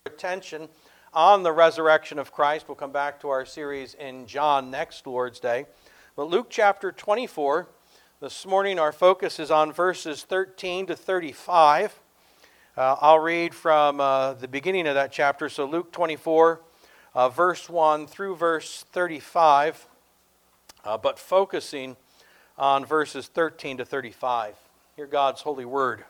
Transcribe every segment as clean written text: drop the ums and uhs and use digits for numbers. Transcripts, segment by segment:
Attention on the resurrection of Christ. We'll come back to our series in John next Lord's Day. But Luke chapter 24, this morning our focus is on verses 13 to 35. I'll read from the beginning of that chapter. So Luke 24, verse 1 through verse 35, but focusing on verses 13 to 35. Hear God's holy word.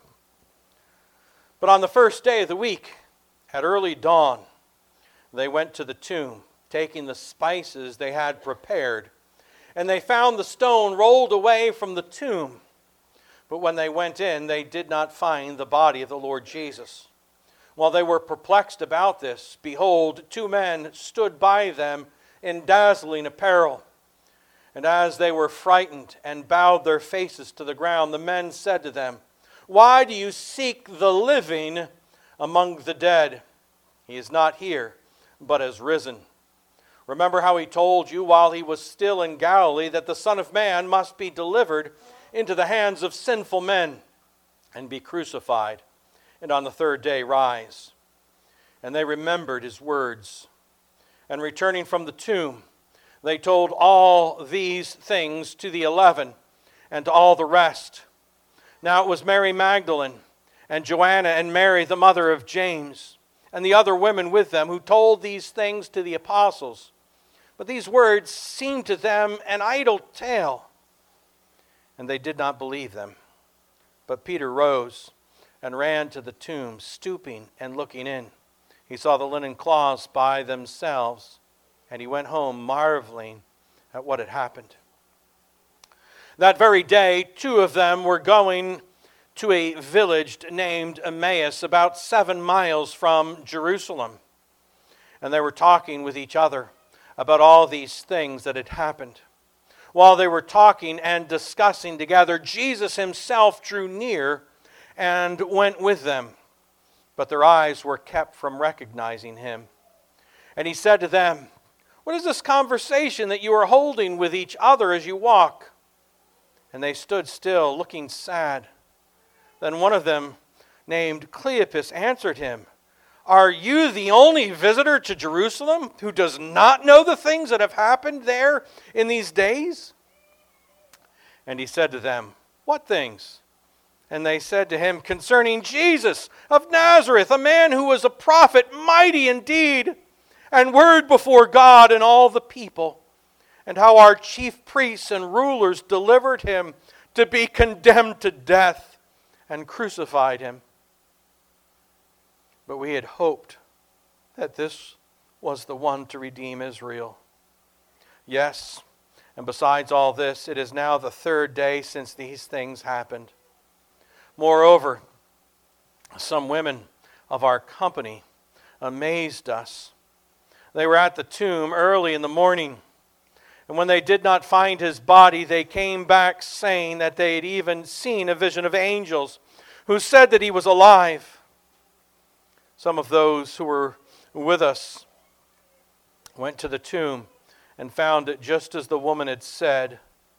But on the first day of the week, at early dawn, they went to the tomb, taking the spices they had prepared. And they found the stone rolled away from the tomb. But when they went in, they did not find the body of the Lord Jesus. While they were perplexed about this, behold, two men stood by them in dazzling apparel. And as they were frightened and bowed their faces to the ground, the men said to them, "Why do you seek the living among the dead? He is not here, but has risen. Remember how he told you while he was still in Galilee that the Son of Man must be delivered into the hands of sinful men and be crucified, and on the third day rise." And they remembered his words. And returning from the tomb, they told all these things to the 11 and to all the rest. Now it was Mary Magdalene and Joanna and Mary, the mother of James, and the other women with them who told these things to the apostles. But these words seemed to them an idle tale, and they did not believe them. But Peter rose and ran to the tomb, stooping and looking in. He saw the linen cloths by themselves, and he went home marveling at what had happened. That very day, two of them were going to a village named Emmaus, about 7 miles from Jerusalem. And they were talking with each other about all these things that had happened. While they were talking and discussing together, Jesus himself drew near and went with them. But their eyes were kept from recognizing him. And he said to them, "What is this conversation that you are holding with each other as you walk?" And they stood still, looking sad. Then one of them, named Cleopas, answered him, "Are you the only visitor to Jerusalem who does not know the things that have happened there in these days?" And he said to them, "What things?" And they said to him, "Concerning Jesus of Nazareth, a man who was a prophet, mighty in deed and word before God and all the people, and how our chief priests and rulers delivered him to be condemned to death and crucified him. But we had hoped that this was the one to redeem Israel. Yes, and besides all this, it is now the third day since these things happened. Moreover, some women of our company amazed us. They were at the tomb early in the morning, and when they did not find his body, they came back saying that they had even seen a vision of angels who said that he was alive. Some of those who were with us went to the tomb and found it just as the woman had said,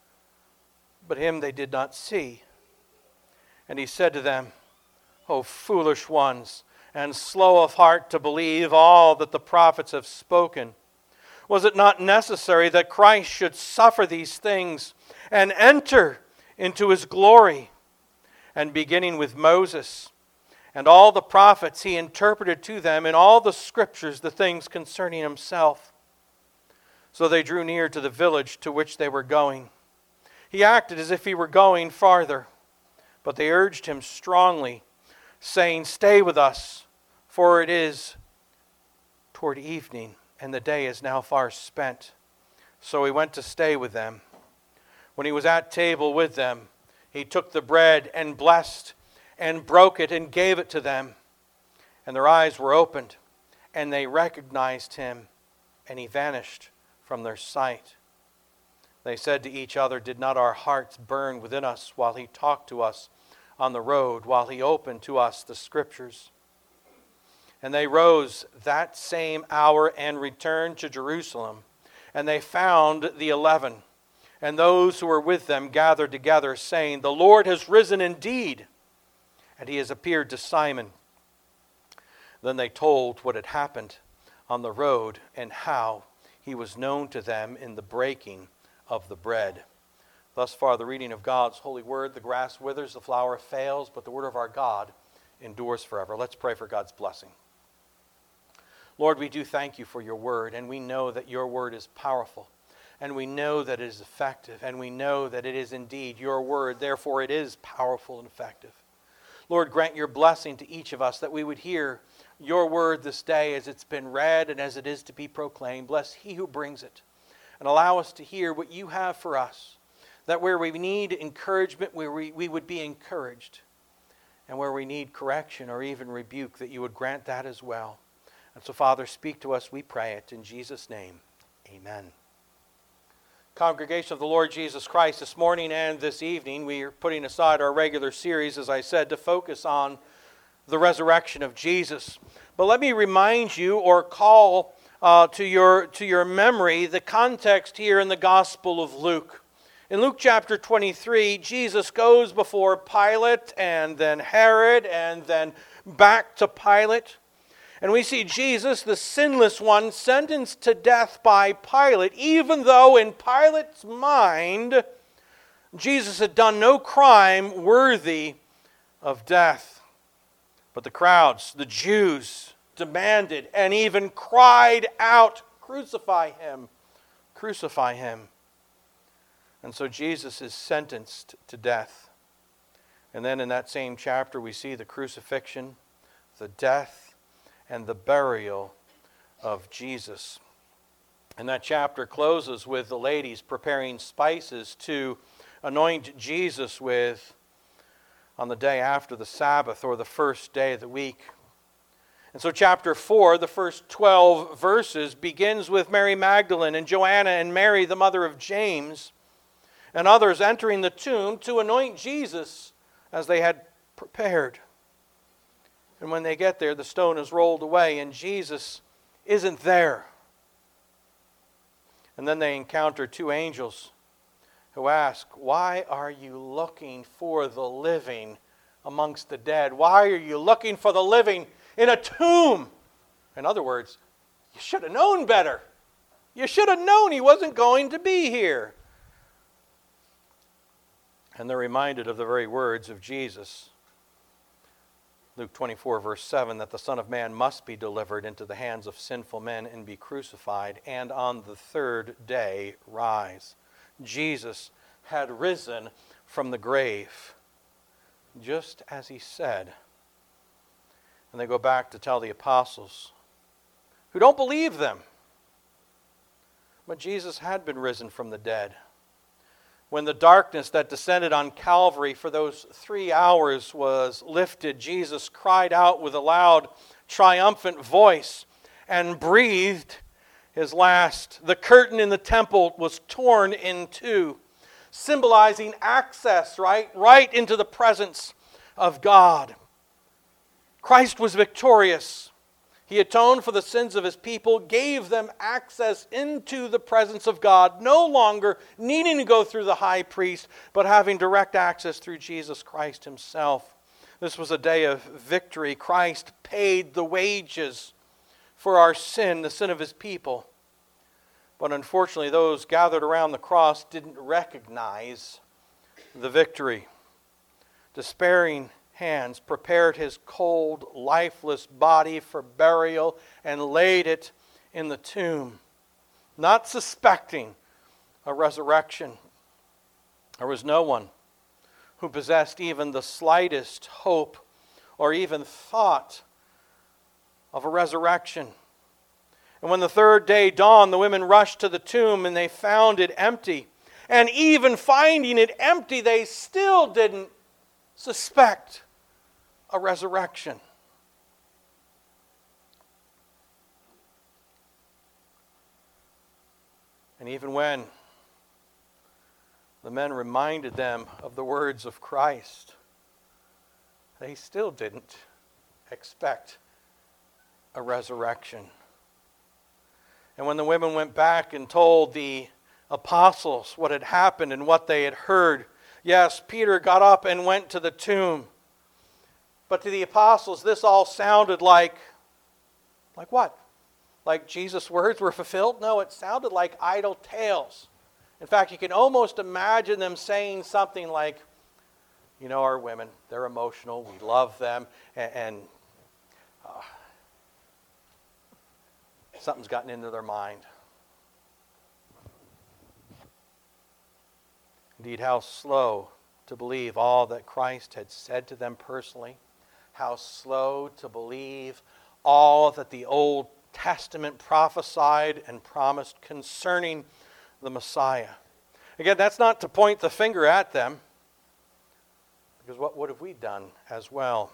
but him they did not see. And he said to them, "O foolish ones, and slow of heart to believe all that the prophets have spoken. Was it not necessary that Christ should suffer these things and enter into his glory?" And beginning with Moses and all the prophets, he interpreted to them in all the scriptures the things concerning himself. So they drew near to the village to which they were going. He acted as if he were going farther, but they urged him strongly, saying, "Stay with us, for it is toward evening, and the day is now far spent." So he went to stay with them. When he was at table with them, he took the bread and blessed and broke it and gave it to them. And their eyes were opened, and they recognized him, and he vanished from their sight. They said to each other, "Did not our hearts burn within us while he talked to us on the road, while he opened to us the scriptures?" And they rose that same hour and returned to Jerusalem. And they found the 11 and those who were with them gathered together, saying, "The Lord has risen indeed, and he has appeared to Simon." Then they told what had happened on the road and how he was known to them in the breaking of the bread. Thus far, the reading of God's holy word. The grass withers, the flower fails, but the word of our God endures forever. Let's pray for God's blessing. Lord, we do thank you for your word, and we know that your word is powerful, and we know that it is effective, and we know that it is indeed your word. Therefore, it is powerful and effective. Lord, grant your blessing to each of us, that we would hear your word this day as it's been read and as it is to be proclaimed. Bless he who brings it, and allow us to hear what you have for us, that where we need encouragement, where we would be encouraged, and where we need correction or even rebuke, that you would grant that as well. And so, Father, speak to us, we pray it in Jesus' name. Amen. Congregation of the Lord Jesus Christ, this morning and this evening, we are putting aside our regular series, as I said, to focus on the resurrection of Jesus. But let me remind you, or call to your memory, the context here in the Gospel of Luke. In Luke chapter 23, Jesus goes before Pilate and then Herod and then back to Pilate. And we see Jesus, the sinless one, sentenced to death by Pilate, even though in Pilate's mind, Jesus had done no crime worthy of death. But the crowds, the Jews, demanded and even cried out, "Crucify him! Crucify him!" And so Jesus is sentenced to death. And then in that same chapter we see the crucifixion, the death, and the burial of Jesus. And that chapter closes with the ladies preparing spices to anoint Jesus with on the day after the Sabbath, or the first day of the week. And so chapter 4, the first 12 verses, begins with Mary Magdalene and Joanna and Mary, the mother of James, and others entering the tomb to anoint Jesus as they had prepared. And when they get there, the stone is rolled away and Jesus isn't there. And then they encounter two angels who ask, "Why are you looking for the living amongst the dead? Why are you looking for the living in a tomb?" In other words, you should have known better. You should have known he wasn't going to be here. And they're reminded of the very words of Jesus, Luke 24, verse 7, that the Son of Man must be delivered into the hands of sinful men and be crucified, and on the third day rise. Jesus had risen from the grave, just as he said. And they go back to tell the apostles, who don't believe them. But Jesus had been risen from the dead. When the darkness that descended on Calvary for those 3 hours was lifted, Jesus cried out with a loud, triumphant voice and breathed his last. The curtain in the temple was torn in two, symbolizing access, right into the presence of God. Christ was victorious. He atoned for the sins of his people, gave them access into the presence of God, no longer needing to go through the high priest, but having direct access through Jesus Christ himself. This was a day of victory. Christ paid the wages for our sin, the sin of his people. But unfortunately, those gathered around the cross didn't recognize the victory. Despairing hands prepared his cold, lifeless body for burial and laid it in the tomb, not suspecting a resurrection. There was no one who possessed even the slightest hope or even thought of a resurrection. And when the third day dawned, the women rushed to the tomb and they found it empty. And even finding it empty, they still didn't suspect a resurrection. And even when the men reminded them of the words of Christ, they still didn't expect a resurrection. And when the women went back and told the apostles what had happened and what they had heard, yes, Peter got up and went to the tomb. But to the apostles, this all sounded like Like what? Like Jesus' words were fulfilled? No, it sounded like idle tales. In fact, you can almost imagine them saying something like, you know, our women, they're emotional, we love them, and something's gotten into their mind. Indeed, how slow to believe all that Christ had said to them personally. How slow to believe all that the Old Testament prophesied and promised concerning the Messiah. Again, that's not to point the finger at them, because what would have we done as well?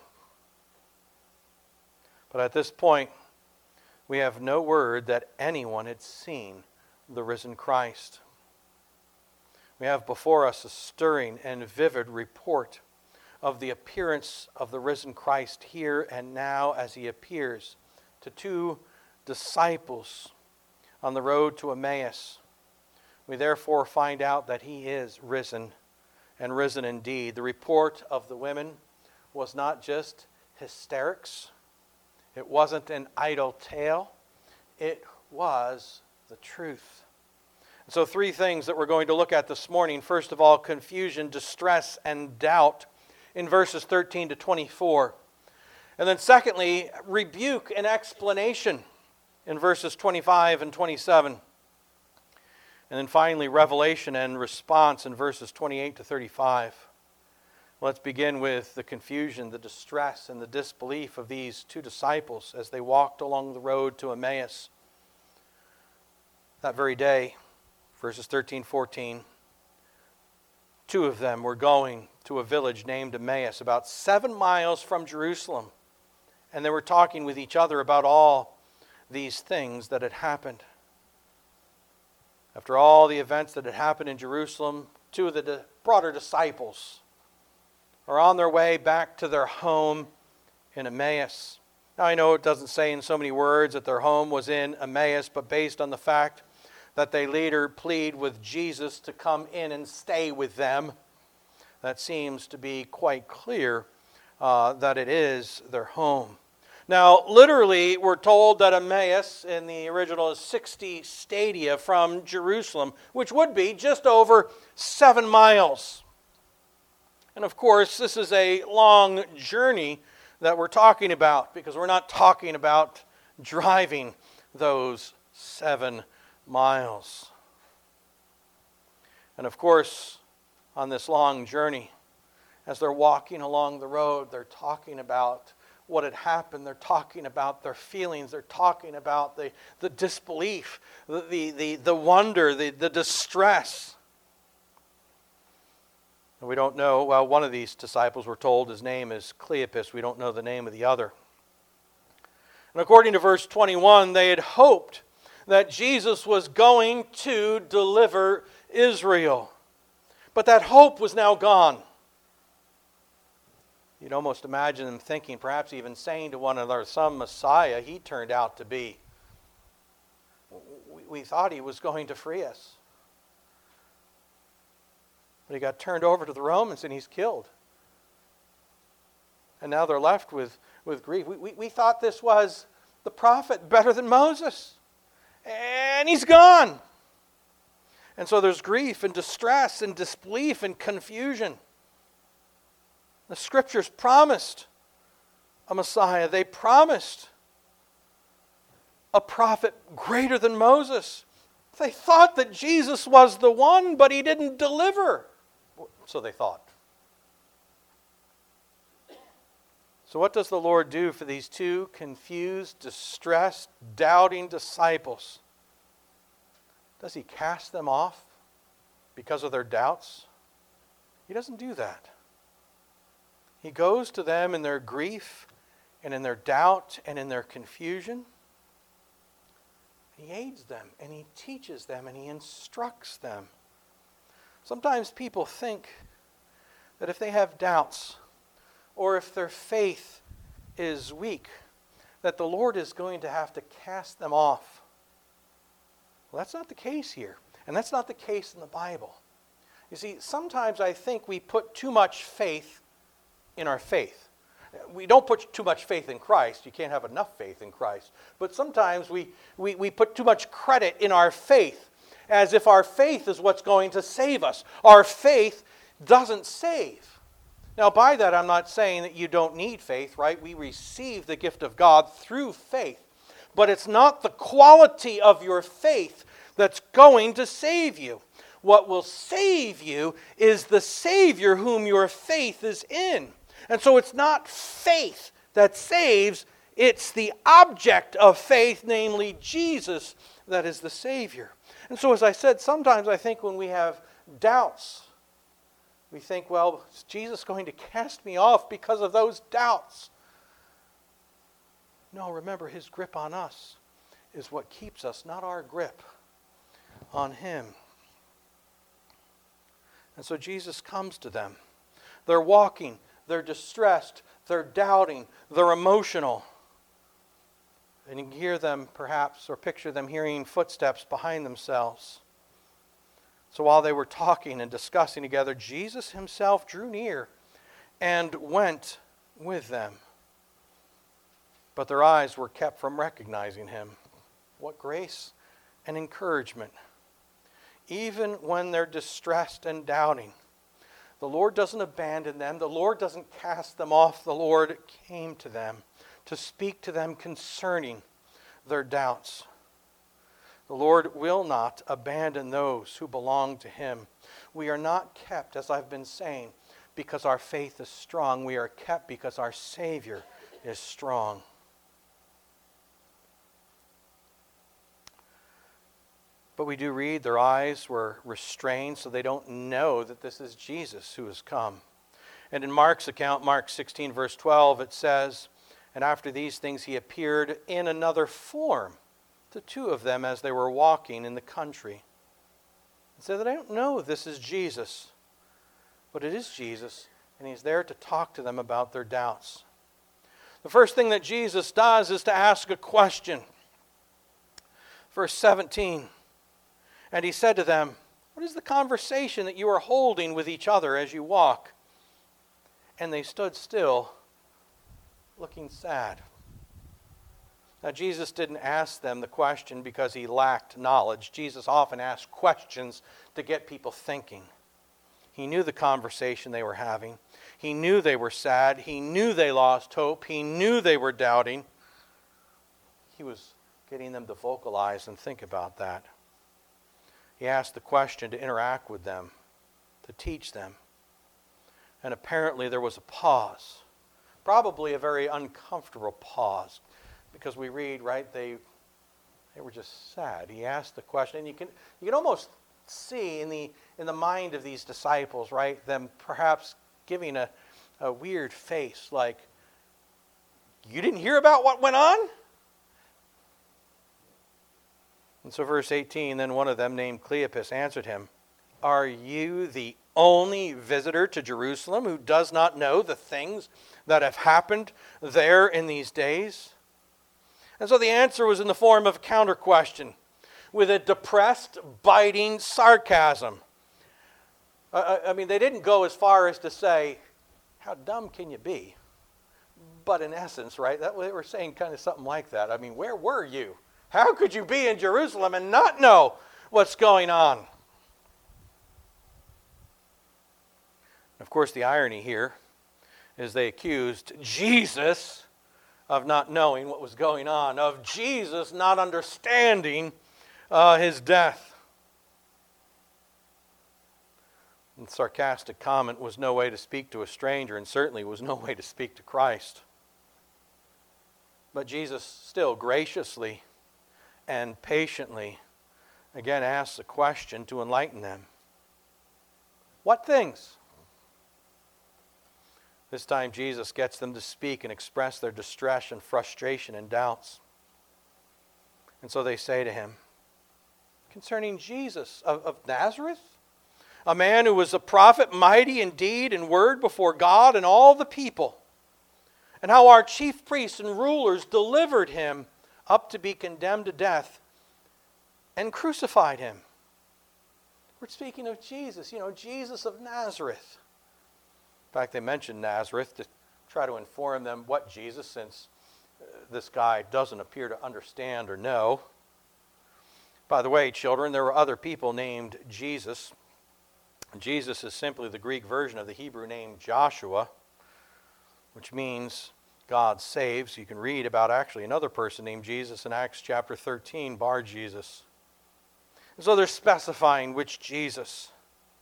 But at this point, we have no word that anyone had seen the risen Christ. We have before us a stirring and vivid report of the appearance of the risen Christ here and now as he appears to two disciples on the road to Emmaus. We therefore find out that he is risen, and risen indeed. The report of the women was not just hysterics. It wasn't an idle tale. It was the truth. So three things that we're going to look at this morning. First of all, confusion, distress, and doubt in verses 13 to 24. And then secondly, rebuke and explanation in verses 25 and 27. And then finally, revelation and response in verses 28 to 35. Let's begin with the confusion, the distress, and the disbelief of these two disciples as they walked along the road to Emmaus. That very day, verses 13, 14, two of them were going to a village named Emmaus, about 7 miles from Jerusalem. And they were talking with each other about all these things that had happened. After all the events that had happened in Jerusalem, two of the broader disciples are on their way back to their home in Emmaus. Now I know it doesn't say in so many words that their home was in Emmaus, but based on the fact that they later plead with Jesus to come in and stay with them, that seems to be quite clear that it is their home. Now, literally, we're told that Emmaus in the original is 60 stadia from Jerusalem, which would be just over 7 miles. And of course, this is a long journey that we're talking about, because we're not talking about driving those 7 miles. And of course, on this long journey, as they're walking along the road, they're talking about what had happened. They're talking about their feelings. They're talking about the disbelief, the wonder, the distress. And we don't know, well, one of these disciples, we're told his name is Cleopas. We don't know the name of the other. And according to verse 21, they had hoped that Jesus was going to deliver Israel. But that hope was now gone. You'd almost imagine them thinking, perhaps even saying to one another, some Messiah he turned out to be. We thought he was going to free us. But he got turned over to the Romans and he's killed. And now they're left with grief. We thought this was the prophet better than Moses. And he's gone. And so there's grief and distress and disbelief and confusion. The Scriptures promised a Messiah. They promised a prophet greater than Moses. They thought that Jesus was the one, but he didn't deliver. So they thought. So what does the Lord do for these two confused, distressed, doubting disciples? Does he cast them off because of their doubts? He doesn't do that. He goes to them in their grief and in their doubt and in their confusion. He aids them and he teaches them and he instructs them. Sometimes people think that if they have doubts or if their faith is weak, that the Lord is going to have to cast them off. Well, that's not the case here. And that's not the case in the Bible. You see, sometimes I think we put too much faith in our faith. We don't put too much faith in Christ. You can't have enough faith in Christ. But sometimes we put too much credit in our faith, as if our faith is what's going to save us. Our faith doesn't save. Now, by that, I'm not saying that you don't need faith, right? We receive the gift of God through faith. But it's not the quality of your faith that's going to save you. What will save you is the Savior whom your faith is in. And so it's not faith that saves, it's the object of faith, namely Jesus, that is the Savior. And so as I said, sometimes I think when we have doubts, we think, well, is Jesus going to cast me off because of those doubts? No, remember, His grip on us is what keeps us, not our grip on Him. And so Jesus comes to them. They're walking, they're distressed, they're doubting, they're emotional. And you can hear them perhaps, or picture them hearing footsteps behind themselves. So while they were talking and discussing together, Jesus Himself drew near and went with them. But their eyes were kept from recognizing Him. What grace and encouragement. Even when they're distressed and doubting, the Lord doesn't abandon them. The Lord doesn't cast them off. The Lord came to them to speak to them concerning their doubts. The Lord will not abandon those who belong to Him. We are not kept, as I've been saying, because our faith is strong. We are kept because our Savior is strong. But we do read their eyes were restrained so they don't know that this is Jesus who has come. And in Mark's account, Mark 16 verse 12, it says, "And after these things He appeared in another form to two of them as they were walking in the country." And so they don't know this is Jesus, but it is Jesus, and He's there to talk to them about their doubts. The first thing that Jesus does is to ask a question. Verse 17, "And He said to them, 'What is the conversation that you are holding with each other as you walk?' And they stood still, looking sad." Now, Jesus didn't ask them the question because He lacked knowledge. Jesus often asked questions to get people thinking. He knew the conversation they were having. He knew they were sad. He knew they lost hope. He knew they were doubting. He was getting them to vocalize and think about that. He asked the question to interact with them, to teach them. And apparently there was a pause, probably a very uncomfortable pause, because we read, right, they were just sad. He asked the question, and you can almost see in the mind of these disciples, right, them perhaps giving a weird face, like, "You didn't hear about what went on?" And so verse 18, "Then one of them named Cleopas answered Him, 'Are you the only visitor to Jerusalem who does not know the things that have happened there in these days?'" And so the answer was in the form of a counter question with a depressed, biting sarcasm. I mean, they didn't go as far as to say, "How dumb can you be?" But in essence, right, they were saying kind of something like that. I mean, where were you? How could you be in Jerusalem and not know what's going on? Of course, the irony here is they accused Jesus of not knowing what was going on, of Jesus not understanding His death. And sarcastic comment was no way to speak to a stranger, and certainly was no way to speak to Christ. But Jesus still graciously and patiently again asks a question to enlighten them. What things? This time Jesus gets them to speak and express their distress and frustration and doubts. And so they say to Him, "Concerning Jesus of Nazareth, a man who was a prophet, mighty in deed and word before God and all the people, and how our chief priests and rulers delivered Him up to be condemned to death and crucified Him." We're speaking of Jesus, Jesus of Nazareth. In fact, they mentioned Nazareth to try to inform them what Jesus, since this guy doesn't appear to understand or know. By the way, children, there were other people named Jesus. Jesus is simply the Greek version of the Hebrew name Joshua, which means God saves. You can read about actually another person named Jesus in Acts chapter 13, Bar Jesus. And so they're specifying which Jesus.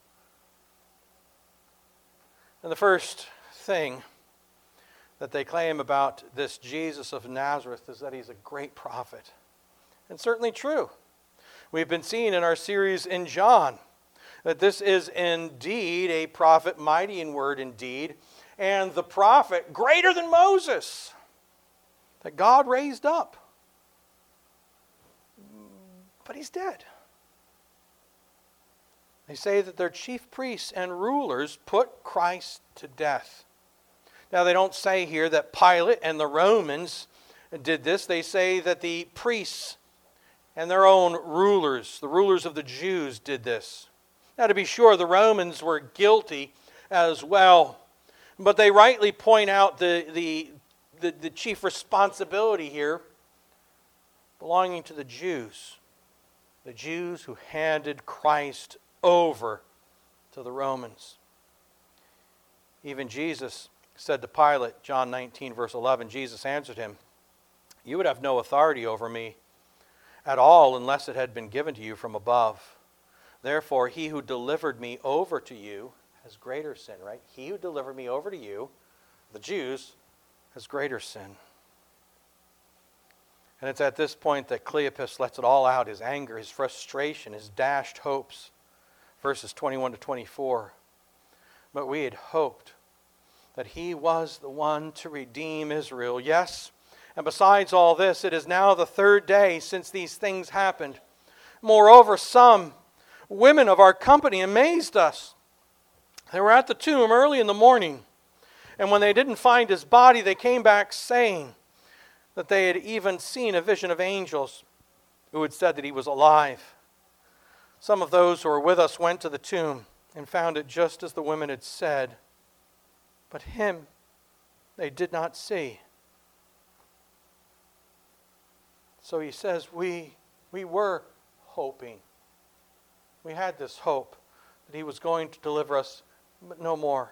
And the first thing that they claim about this Jesus of Nazareth is that he's a great prophet. And certainly true. We've been seeing in our series in John that this is indeed a prophet, mighty in word indeed, and the prophet greater than Moses that God raised up. But he's dead. They say that their chief priests and rulers put Christ to death. Now, they don't say here that Pilate and the Romans did this. They say that the priests and their own rulers, the rulers of the Jews, did this. Now, to be sure, the Romans were guilty as well. But they rightly point out the chief responsibility here belonging to the Jews who handed Christ over to the Romans. Even Jesus said to Pilate, John 19, verse 11, Jesus answered him, "You would have no authority over me at all unless it had been given to you from above. Therefore, he who delivered me over to you has greater sin," right? He who delivered me over to you, the Jews, has greater sin. And it's at this point that Cleopas lets it all out, his anger, his frustration, his dashed hopes. Verses 21 to 24. "But we had hoped that he was the one to redeem Israel. Yes, and besides all this, it is now the third day since these things happened. Moreover, some women of our company amazed us. They were at the tomb early in the morning, and when they didn't find his body, they came back saying that they had even seen a vision of angels who had said that he was alive. Some of those who were with us went to the tomb and found it just as the women had said, but him they did not see." So he says, we were hoping. We had this hope that he was going to deliver us, but no more.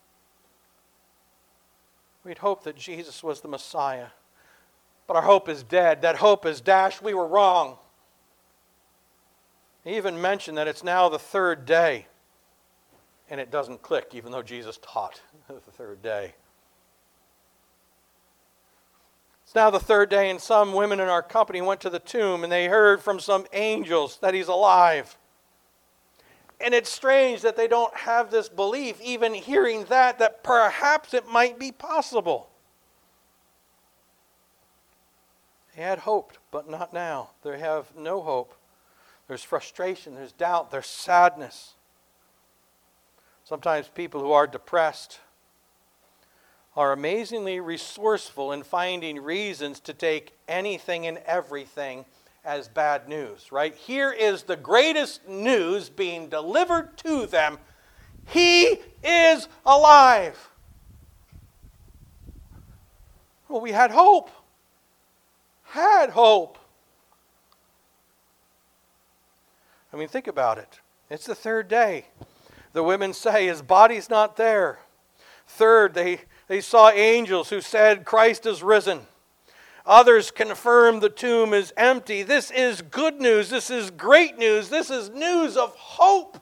We'd hoped that Jesus was the Messiah, but our hope is dead. That hope is dashed. We were wrong. He even mentioned that it's now the third day. And it doesn't click, even though Jesus taught the third day. It's now the third day, and some women in our company went to the tomb, and they heard from some angels that he's alive. And it's strange that they don't have this belief, even hearing that perhaps it might be possible. They had hoped, but not now. They have no hope. There's frustration, there's doubt, there's sadness. Sometimes people who are depressed are amazingly resourceful in finding reasons to take anything and everything as bad news, right? Here is the greatest news being delivered to them. He is alive. Well, we had hope. Had hope. I mean, think about it. It's the third day. The women say his body's not there. Third, they saw angels who said Christ is risen. Others confirm the tomb is empty. This is good news. This is great news. This is news of hope.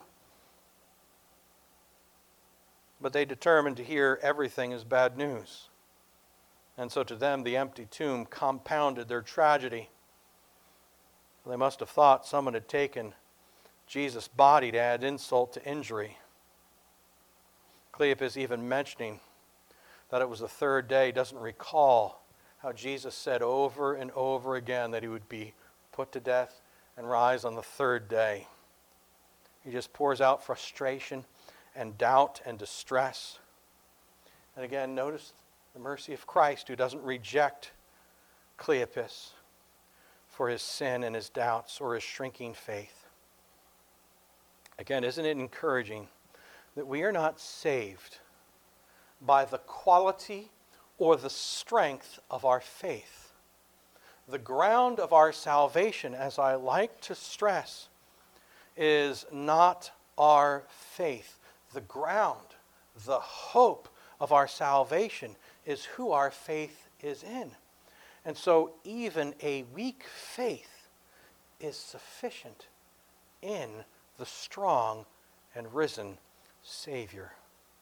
But they determined to hear everything as bad news. And so to them, the empty tomb compounded their tragedy. They must have thought someone had taken Jesus' body to add insult to injury. Cleopas even mentioning that it was the third day doesn't recall how Jesus said over and over again that he would be put to death and rise on the third day. He just pours out frustration and doubt and distress. And again, notice the mercy of Christ, who doesn't reject Cleopas for his sin and his doubts or his shrinking faith. Again, isn't it encouraging that we are not saved by the quality or the strength of our faith. The ground of our salvation, as I like to stress, is not our faith. The ground, the hope of our salvation is who our faith is in. And so even a weak faith is sufficient in the strong and risen Savior.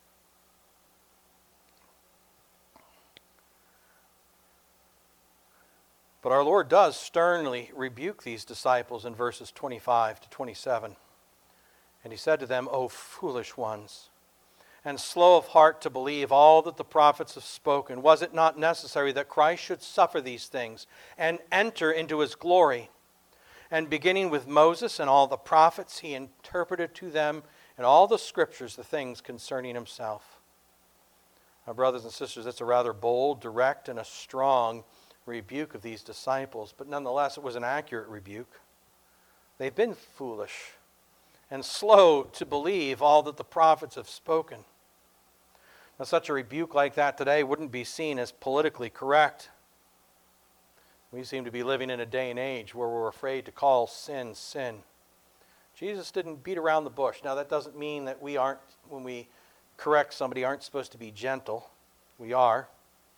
But our Lord does sternly rebuke these disciples in verses 25 to 27. And he said to them, O foolish ones, and slow of heart to believe all that the prophets have spoken. Was it not necessary that Christ should suffer these things and enter into his glory? And beginning with Moses and all the prophets, he interpreted to them in all the scriptures the things concerning himself. Now, brothers and sisters, it's a rather bold, direct, and a strong rebuke of these disciples, but nonetheless it was an accurate rebuke. They've been foolish and slow to believe all that the prophets have spoken. Now, such a rebuke like that today wouldn't be seen as politically correct. We seem to be living in a day and age where we're afraid to call sin, sin. Jesus didn't beat around the bush. Now, that doesn't mean that we aren't, when we correct somebody, aren't supposed to be gentle. We are.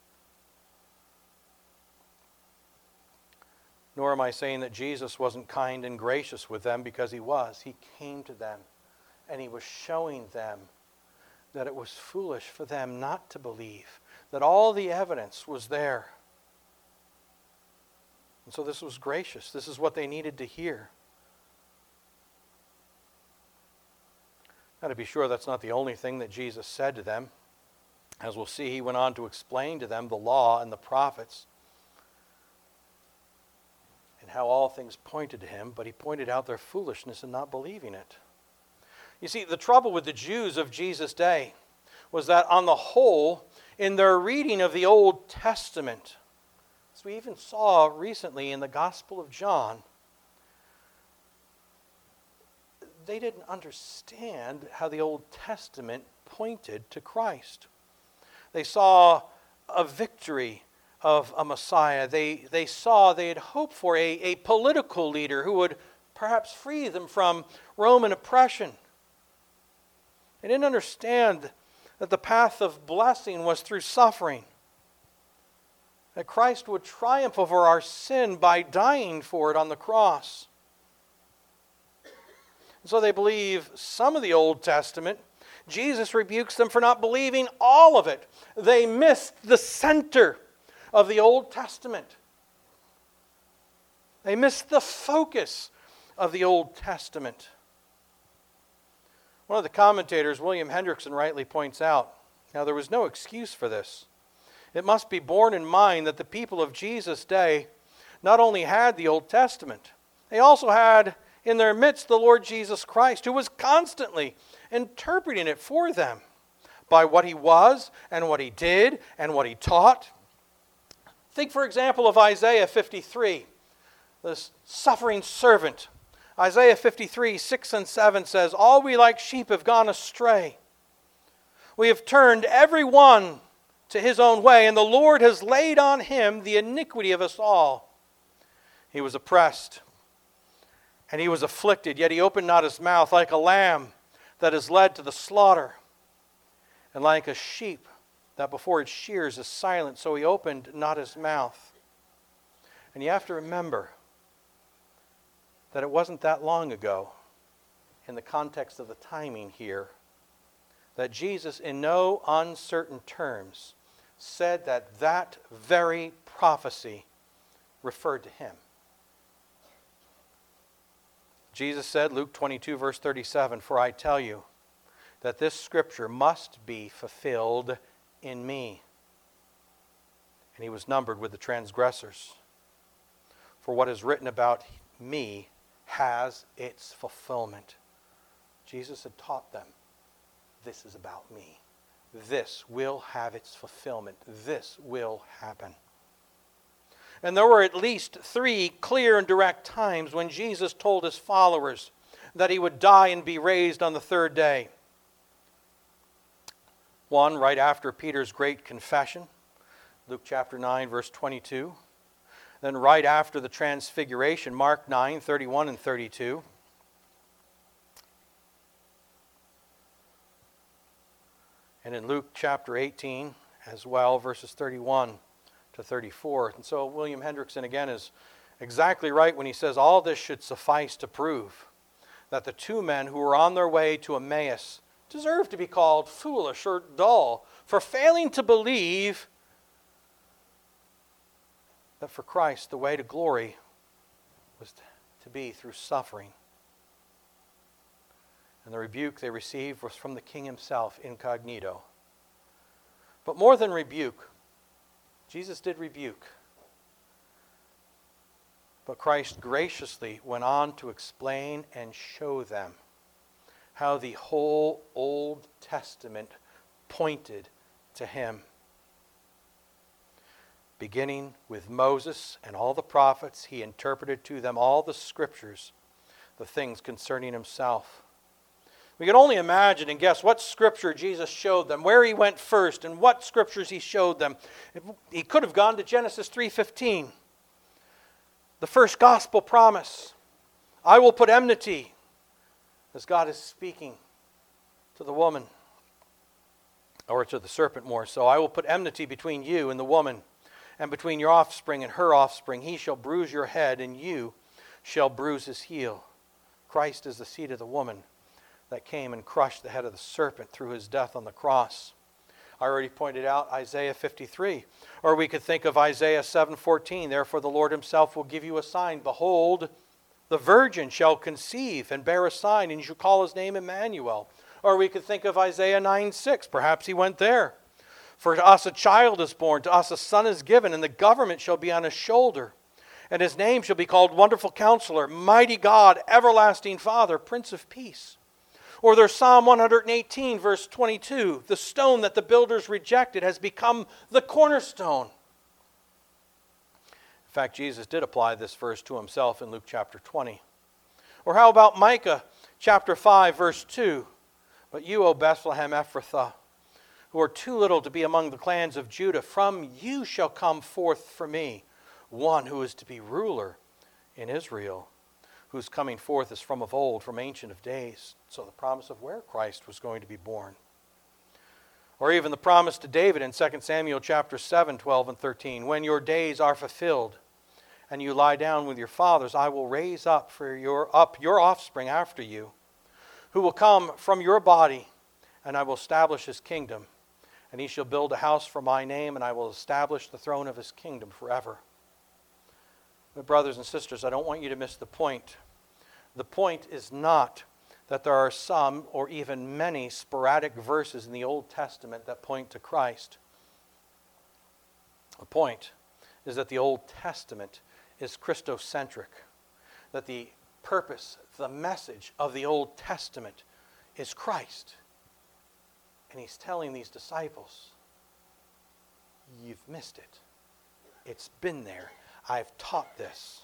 Nor am I saying that Jesus wasn't kind and gracious with them, because he was. He came to them and he was showing them that it was foolish for them not to believe, that all the evidence was there. And so this was gracious. This is what they needed to hear. Now, to be sure, that's not the only thing that Jesus said to them. As we'll see, he went on to explain to them the law and the prophets and how all things pointed to him, but he pointed out their foolishness in not believing it. You see, the trouble with the Jews of Jesus' day was that on the whole, in their reading of the Old Testament, as we even saw recently in the Gospel of John, they didn't understand how the Old Testament pointed to Christ. They saw a victory of a Messiah. They had hoped for a political leader who would perhaps free them from Roman oppression. They didn't understand that the path of blessing was through suffering, that Christ would triumph over our sin by dying for it on the cross. And so they believe some of the Old Testament. Jesus rebukes them for not believing all of it. They missed the center of the Old Testament. They missed the focus of the Old Testament. One of the commentators, William Hendrickson, rightly points out, now there was no excuse for this. It must be borne in mind that the people of Jesus' day not only had the Old Testament, they also had in their midst the Lord Jesus Christ, who was constantly interpreting it for them by what he was and what he did and what he taught. Think, for example, of Isaiah 53, this suffering servant. Isaiah 53, 6 and 7 says, All we like sheep have gone astray. We have turned every one to his own way, and the Lord has laid on him the iniquity of us all. He was oppressed, and he was afflicted, yet he opened not his mouth, like a lamb that is led to the slaughter, and like a sheep that before its shears is silent, so he opened not his mouth. And you have to remember that it wasn't that long ago, in the context of the timing here, that Jesus in no uncertain terms said that that very prophecy referred to him. Jesus said, Luke 22, verse 37, For I tell you that this scripture must be fulfilled in me. And he was numbered with the transgressors. For what is written about me has its fulfillment. Jesus had taught them, this is about me. This will have its fulfillment. This will happen. And there were at least 3 clear and direct times when Jesus told his followers that he would die and be raised on the 3rd day. One, right after Peter's great confession, Luke chapter 9, verse 22. Then right after the transfiguration, Mark 9, 31 and 32. And in Luke chapter 18 as well, verses 31 to 34. And so William Hendrickson again is exactly right when he says all this should suffice to prove that the two men who were on their way to Emmaus deserve to be called foolish or dull for failing to believe that for Christ the way to glory was to be through suffering. And the rebuke they received was from the King himself, incognito. But more than rebuke, Jesus did rebuke. But Christ graciously went on to explain and show them how the whole Old Testament pointed to him. Beginning with Moses and all the prophets, he interpreted to them all the scriptures, the things concerning himself. We can only imagine and guess what scripture Jesus showed them, where he went first, and what scriptures he showed them. He could have gone to Genesis 3:15, the first gospel promise. I will put enmity, as God is speaking to the woman, or to the serpent more so. I will put enmity between you and the woman, and between your offspring and her offspring. He shall bruise your head, and you shall bruise his heel. Christ is the seed of the woman that came and crushed the head of the serpent through his death on the cross. I already pointed out Isaiah 53. Or we could think of Isaiah 7:14. Therefore the Lord himself will give you a sign. Behold, the virgin shall conceive and bear a sign, and you shall call his name Emmanuel. Or we could think of Isaiah 9:6. Perhaps he went there. For to us a child is born, to us a son is given, and the government shall be on his shoulder. And his name shall be called Wonderful Counselor, Mighty God, Everlasting Father, Prince of Peace. Or there's Psalm 118, verse 22. The stone that the builders rejected has become the cornerstone. In fact, Jesus did apply this verse to himself in Luke chapter 20. Or how about Micah chapter 5, verse 2? But you, O Bethlehem Ephrathah, who are too little to be among the clans of Judah, from you shall come forth for me one who is to be ruler in Israel, whose coming forth is from of old, from ancient of days. So the promise of where Christ was going to be born. Or even the promise to David in 2 Samuel chapter 7, 12 and 13. When your days are fulfilled and you lie down with your fathers, I will raise up your offspring after you, who will come from your body, and I will establish his kingdom. And he shall build a house for my name, and I will establish the throne of his kingdom forever. But brothers and sisters, I don't want you to miss the point. The point is not that there are some or even many sporadic verses in the Old Testament that point to Christ. The point is that the Old Testament is Christocentric, that the purpose, the message of the Old Testament is Christ. And he's telling these disciples, you've missed it. It's been there. I've taught this.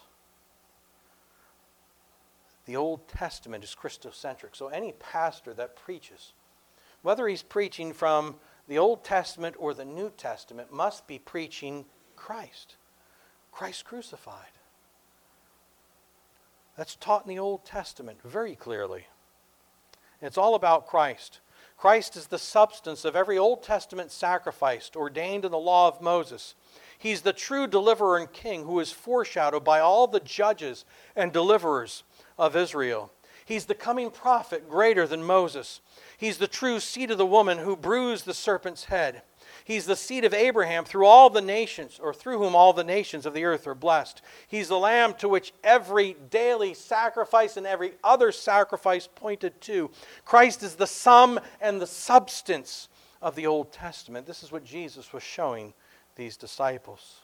The Old Testament is Christocentric. So any pastor that preaches, whether he's preaching from the Old Testament or the New Testament, must be preaching Christ. Christ crucified. That's taught in the Old Testament very clearly. It's all about Christ. Christ is the substance of every Old Testament sacrifice ordained in the law of Moses. He's the true deliverer and king who is foreshadowed by all the judges and deliverers of Israel. He's the coming prophet greater than Moses. He's the true seed of the woman who bruised the serpent's head. He's the seed of Abraham through all the nations, or through whom all the nations of the earth are blessed. He's the lamb to which every daily sacrifice and every other sacrifice pointed to. Christ is the sum and the substance of the Old Testament. This is what Jesus was showing these disciples.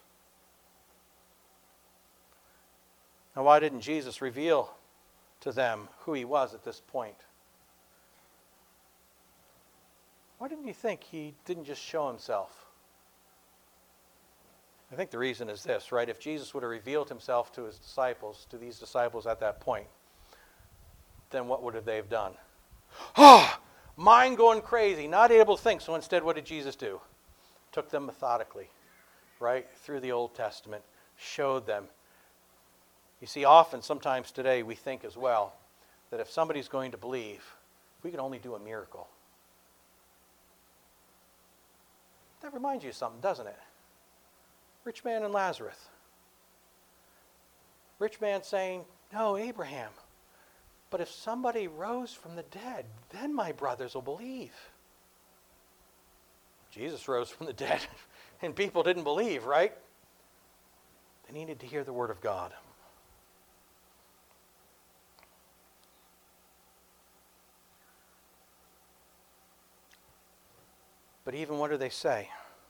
Now, why didn't Jesus reveal to them who he was at this point? Why didn't you think he didn't just show himself? I think the reason is this, right? If Jesus would have revealed himself to his disciples, to these disciples at that point, then what would have they have done? Mind going crazy, not able to think. So instead, what did Jesus do? Took them methodically, right, through the Old Testament, showed them. You see, sometimes today, we think as well that if somebody's going to believe, we can only do a miracle. That reminds you of something, doesn't it? Rich man and Lazarus. Rich man saying, no, Abraham, but if somebody rose from the dead, then my brothers will believe. Jesus rose from the dead, and people didn't believe, right? They needed to hear the word of God. But even what do they say?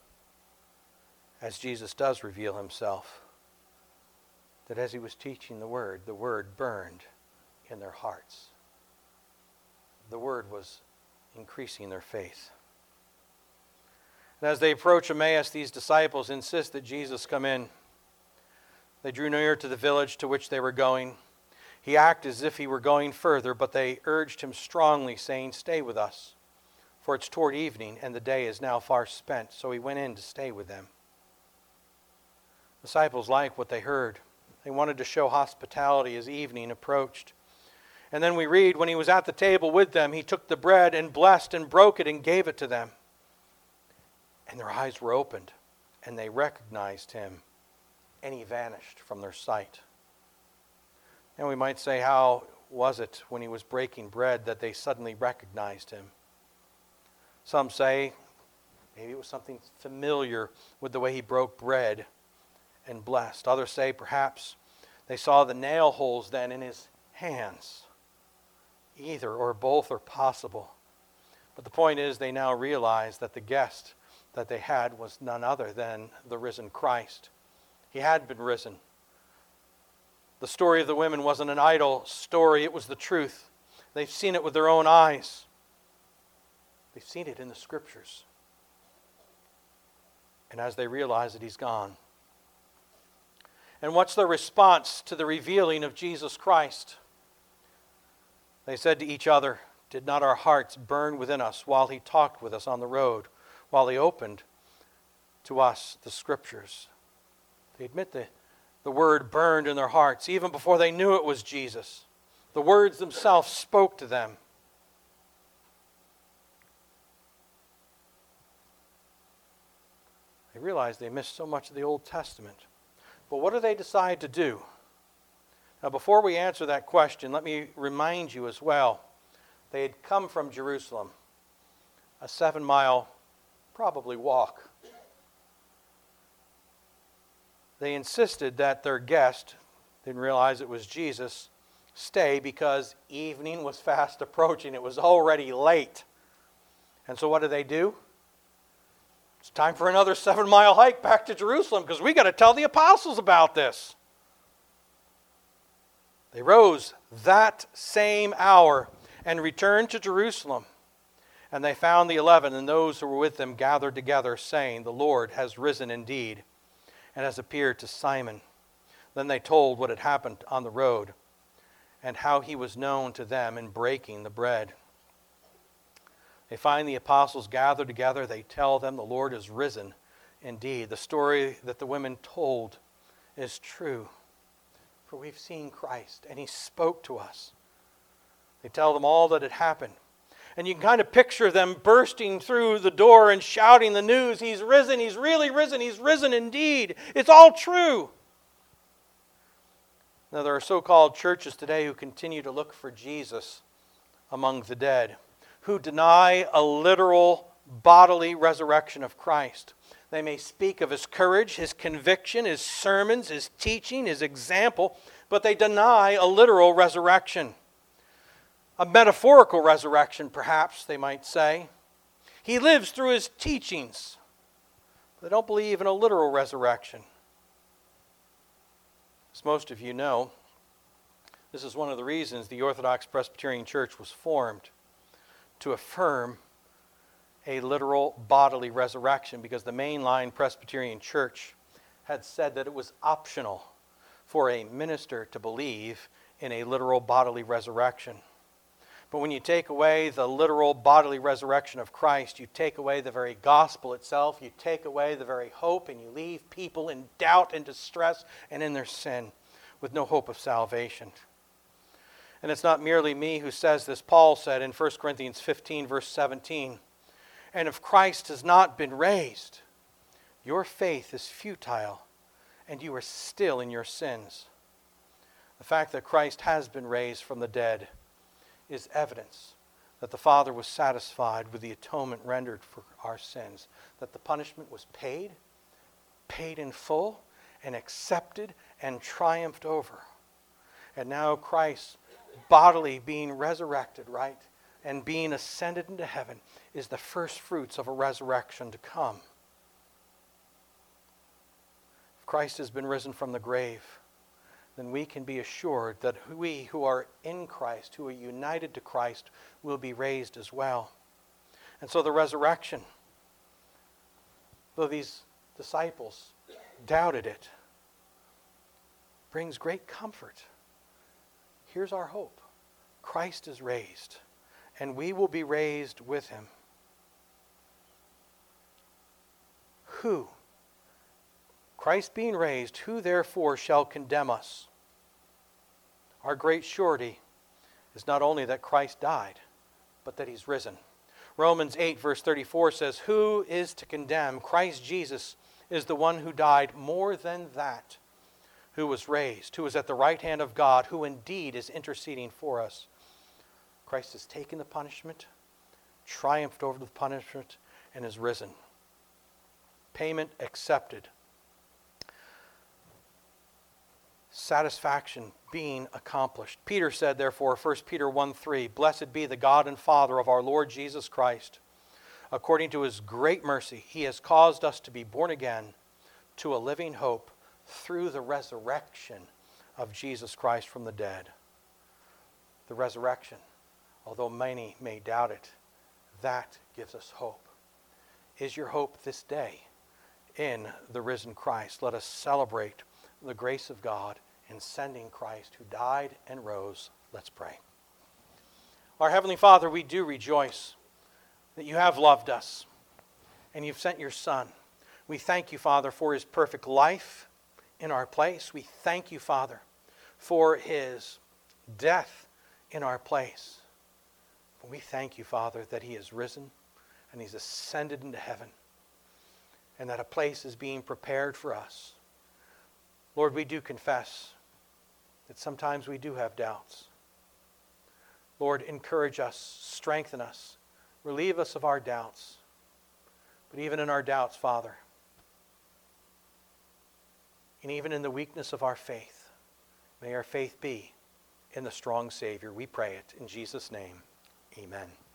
As Jesus does reveal himself, that as he was teaching the word burned in their hearts. The word was increasing their faith. And as they approach Emmaus, these disciples insist that Jesus come in. They drew near to the village to which they were going. He acted as if he were going further, but they urged him strongly, saying, stay with us, for it's toward evening, and the day is now far spent. So he went in to stay with them. Disciples liked what they heard. They wanted to show hospitality as evening approached. And then we read, when he was at the table with them, he took the bread and blessed and broke it and gave it to them. And their eyes were opened, and they recognized him, and he vanished from their sight. And we might say, how was it when he was breaking bread that they suddenly recognized him? Some say maybe it was something familiar with the way he broke bread and blessed. Others say perhaps they saw the nail holes then in his hands. Either or both are possible. But the point is, they now realize that the guest that they had was none other than the risen Christ. He had been risen. The story of the women wasn't an idle story, it was the truth. They've seen it with their own eyes. They've seen it in the Scriptures. And as they realize that he's gone. And what's their response to the revealing of Jesus Christ? They said to each other, did not our hearts burn within us while he talked with us on the road, while he opened to us the Scriptures? They admit the word burned in their hearts, even before they knew it was Jesus. The words themselves spoke to them. They realized they missed so much of the Old Testament. But what do they decide to do? Now, before we answer that question, let me remind you as well. They had come from Jerusalem, a 7-mile, probably walk. They insisted that their guest, didn't realize it was Jesus, stay because evening was fast approaching. It was already late. And so what do? It's time for another 7-mile hike back to Jerusalem because we got to tell the apostles about this. They rose that same hour and returned to Jerusalem. And they found the 11 and those who were with them gathered together, saying, the Lord has risen indeed and has appeared to Simon. Then they told what had happened on the road and how he was known to them in breaking the bread. They find the apostles gathered together. They tell them the Lord is risen indeed. The story that the women told is true. For we've seen Christ, and he spoke to us. They tell them all that had happened. And you can kind of picture them bursting through the door and shouting the news. He's risen. He's really risen. He's risen indeed. It's all true. Now, there are so-called churches today who continue to look for Jesus among the dead, who deny a literal bodily resurrection of Christ. They may speak of his courage, his conviction, his sermons, his teaching, his example, but they deny a literal resurrection. A metaphorical resurrection, perhaps, they might say. He lives through his teachings. They don't believe in a literal resurrection. As most of you know, this is one of the reasons the Orthodox Presbyterian Church was formed, to affirm a literal bodily resurrection, because the mainline Presbyterian Church had said that it was optional for a minister to believe in a literal bodily resurrection. But when you take away the literal bodily resurrection of Christ, you take away the very gospel itself, you take away the very hope, and you leave people in doubt and distress and in their sin with no hope of salvation. And it's not merely me who says this. Paul said in 1 Corinthians 15, verse 17, "And if Christ has not been raised, your faith is futile, and you are still in your sins." The fact that Christ has been raised from the dead is evidence that the Father was satisfied with the atonement rendered for our sins, that the punishment was paid in full, and accepted and triumphed over. And now Christ, bodily being resurrected, right, and being ascended into heaven, is the first fruits of a resurrection to come. If Christ has been risen from the grave, then we can be assured that we who are in Christ, who are united to Christ, will be raised as well. And so the resurrection, though these disciples doubted it, brings great comfort. Here's our hope. Christ is raised, and we will be raised with him. Who? Christ being raised, who therefore shall condemn us? Our great surety is not only that Christ died, but that he's risen. Romans 8 verse 34 says, "Who is to condemn? Christ Jesus is the one who died, more than that, who was raised, who is at the right hand of God, who indeed is interceding for us." Christ has taken the punishment, triumphed over the punishment, and is risen. Payment accepted. Satisfaction being accomplished. Peter said, therefore, 1 Peter 1:3, "Blessed be the God and Father of our Lord Jesus Christ. According to his great mercy, he has caused us to be born again to a living hope through the resurrection of Jesus Christ from the dead." The resurrection, although many may doubt it, that gives us hope. Is your hope this day in the risen Christ? Let us celebrate the grace of God in sending Christ who died and rose. Let's pray. Our Heavenly Father, we do rejoice that you have loved us and you've sent your Son. We thank you, Father, for his perfect life in our place. We thank you, Father, for his death in our place. We thank you, Father, that he is risen and he's ascended into heaven, and that a place is being prepared for us. Lord, we do confess that sometimes we do have doubts. Lord, encourage us, strengthen us, relieve us of our doubts. But even in our doubts, Father, and even in the weakness of our faith, may our faith be in the strong Savior. We pray it in Jesus' name. Amen.